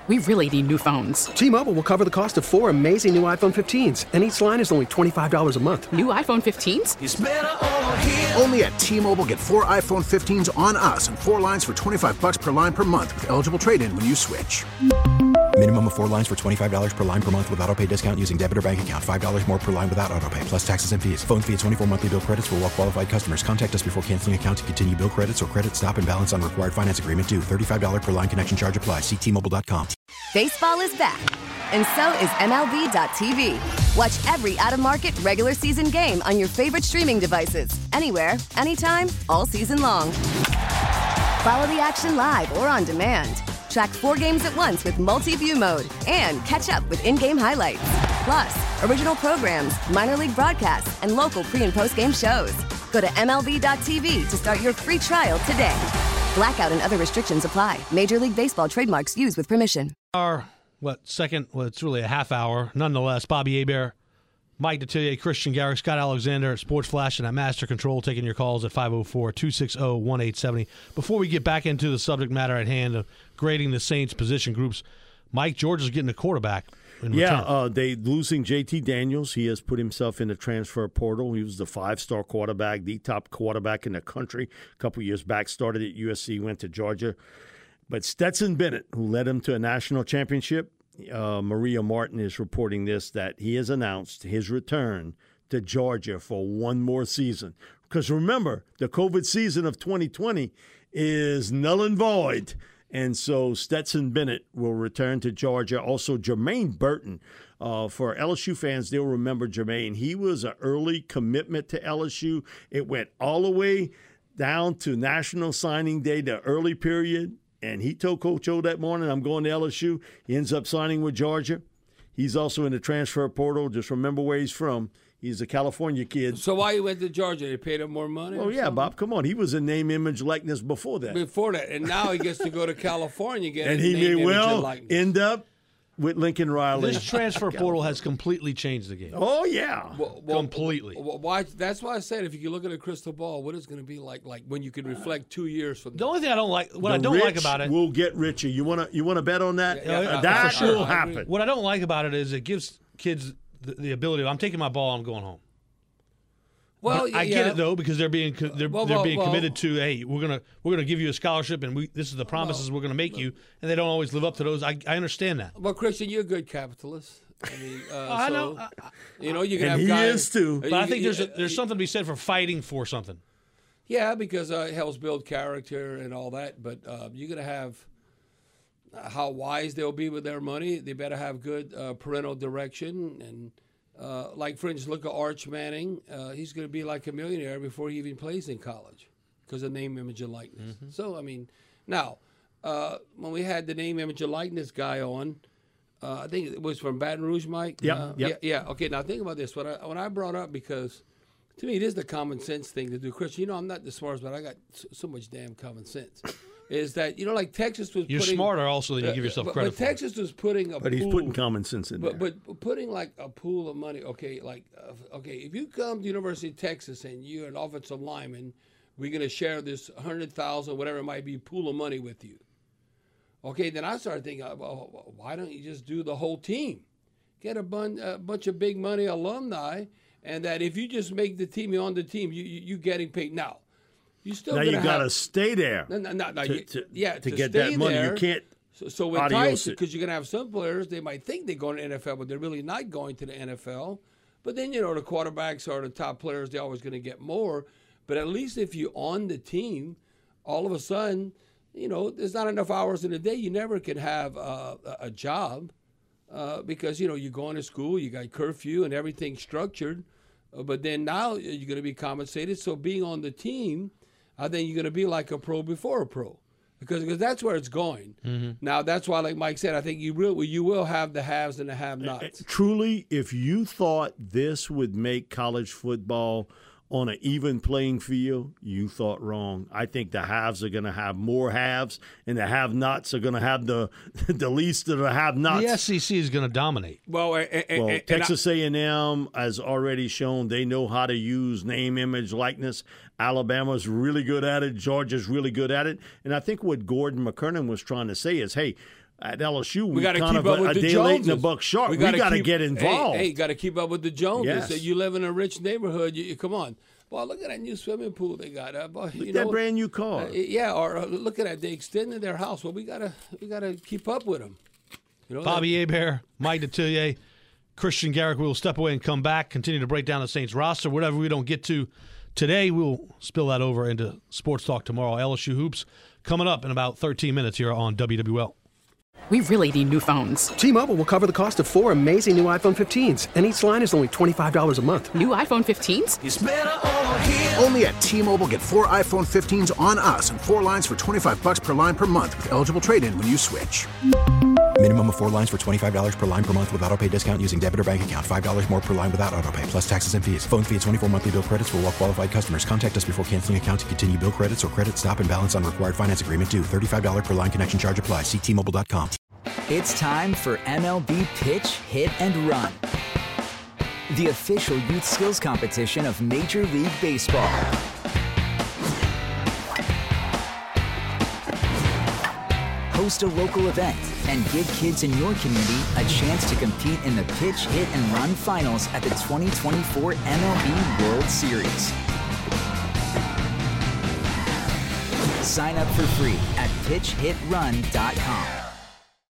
We really need new phones. T-Mobile will cover the cost of 4 amazing new iPhone 15s, and each line is only $25 a month. New iPhone 15s? It's better over here. Only at T-Mobile, get 4 iPhone 15s on us and 4 lines for $25 per line per month with eligible trade-in when you switch. Minimum of 4 lines for $25 per line per month with autopay discount using debit or bank account. $5 more per line without autopay, plus taxes and fees. Phone fee at 24 monthly bill credits for well-qualified customers. Contact us before canceling account to continue bill credits or credit stop and balance on required finance agreement due. $35 per line connection charge applies. See T-Mobile.com. Baseball is back, and so is MLB.tv. Watch every out-of-market regular season game on your favorite streaming devices. Anywhere, anytime, all season long. Follow the action live or on demand. Track 4 games at once with multi-view mode and catch up with in-game highlights. Plus, original programs, minor league broadcasts, and local pre- and post-game shows. Go to MLB.tv to start your free trial today. Blackout and other restrictions apply. Major League Baseball trademarks used with permission. It's really a half hour. Nonetheless, Bobby Hebert, Mike Detillier, Christian Garrick, Scott Alexander, Sports Flash, and at Master Control, taking your calls at 504-260-1870. Before we get back into the subject matter at hand of grading the Saints position groups, Mike, George is getting a quarterback. They losing J.T. Daniels. He has put himself in the transfer portal. He was the 5-star quarterback, the top quarterback in the country. A couple years back, started at USC, went to Georgia. But Stetson Bennett, who led him to a national championship, Maria Martin is reporting this, that he has announced his return to Georgia for one more season. Because remember, the COVID season of 2020 is null and void. And so Stetson Bennett will return to Georgia. Also, Jermaine Burton. For LSU fans, they'll remember Jermaine. He was an early commitment to LSU. It went all the way down to National Signing Day, the early period. And he told Coach O that morning, I'm going to LSU. He ends up signing with Georgia. He's also in the transfer portal. Just remember where he's from. He's a California kid. So why he went to Georgia? They paid him more money? Oh, yeah, something? Bob, come on. He was a name, image, likeness before that. And now he gets to go to California again. And he may well end up with Lincoln Riley. This transfer portal has completely changed the game. Oh, yeah. Completely. That's why I said if you can look at a crystal ball, what is going to be like when you can reflect 2 years from now. The only thing I don't like, what I don't like about it. Will get richer. You want to bet on that? That sure. will happen. What I don't like about it is it gives kids the ability I'm taking my ball, I'm going home. Well, I get it though, because they're being committed to, hey, we're gonna give you a scholarship, and this is the promises we're gonna make you, and they don't always live up to those. I understand that. Well, Christian, you're a good capitalist. I mean, I know. You can have he guys. He is too. But I think there's something to be said for fighting for something. Yeah, because it helps build character and all that. But you're gonna have how wise they'll be with their money. They better have good parental direction and. Like, for instance, look at Arch Manning. He's going to be like a millionaire before he even plays in college because of name, image, and likeness. Mm-hmm. So, I mean, now, when we had the name, image, and likeness guy on, I think it was from Baton Rouge, Mike? Yeah. Okay, now think about this. When I brought up, because to me, it is the common sense thing to do. Christian, I'm not the smartest, but I got so much damn common sense. Is that, like Texas was You're smarter also than you give yourself credit for. But Texas was putting a But pool, he's putting common sense in there. But putting like a pool of money, okay, if you come to University of Texas and you're an offensive lineman, we're going to share this 100,000, whatever it might be, pool of money with you. Okay, then I started thinking, well, why don't you just do the whole team? Get a bunch of big money alumni, and that if you just make the team, you're on the team, you getting paid. Now, you got to stay there. To get that money. There. You can't. So with Tyson, because you're going to have some players, they might think they're going to the NFL, but they're really not going to the NFL. But then, the quarterbacks are the top players. They're always going to get more. But at least if you're on the team, all of a sudden, there's not enough hours in a day. You never can have a job because, you're going to school, you got curfew and everything structured. But then now you're going to be compensated. So being on the team, I think you're going to be like a pro before a pro, because that's where it's going. Mm-hmm. Now, that's why, like Mike said, I think you will have the haves and the have-nots. Truly, if you thought this would make college football on an even playing field, you thought wrong. I think the haves are going to have more haves, and the have-nots are going to have the least of the have-nots. The SEC is going to dominate. Well, Texas A&M has already shown they know how to use name, image, likeness. Alabama's really good at it. Georgia's really good at it. And I think what Gordon McKernan was trying to say is, hey, at LSU, we got to kind keep of up with a the day Joneses. late and a buck short. We got to get involved. Hey, got to keep up with the Joneses. Yes. So you live in a rich neighborhood. You come on. Boy, look at that new swimming pool they got. Look at that brand new car. Look at that. They extended their house. Well, we gotta keep up with them. Bobby Hebert, Mike Detillier, Christian Garrick. We will step away and come back, continue to break down the Saints roster. Whatever we don't get to today, we'll spill that over into Sports Talk tomorrow. LSU Hoops coming up in about 13 minutes here on WWL. We really need new phones. T-Mobile will cover the cost of 4 amazing new iPhone 15s, and each line is only $25 a month. New iPhone 15s? It's better over here. Only at T-Mobile, get 4 iPhone 15s on us and 4 lines for $25 per line per month with eligible trade-in when you switch. Minimum of 4 lines for $25 per line per month with autopay discount using debit or bank account. $5 more per line without autopay, plus taxes and fees. Phone fee at 24 monthly bill credits for well-qualified customers. Contact us before canceling account to continue bill credits or credit stop and balance on required finance agreement due. $35 per line connection charge applies. See T-Mobile.com. It's time for MLB Pitch, Hit, and Run, the official youth skills competition of Major League Baseball. Host a local event and give kids in your community a chance to compete in the Pitch, Hit, and Run finals at the 2024 MLB World Series. Sign up for free at pitchhitrun.com.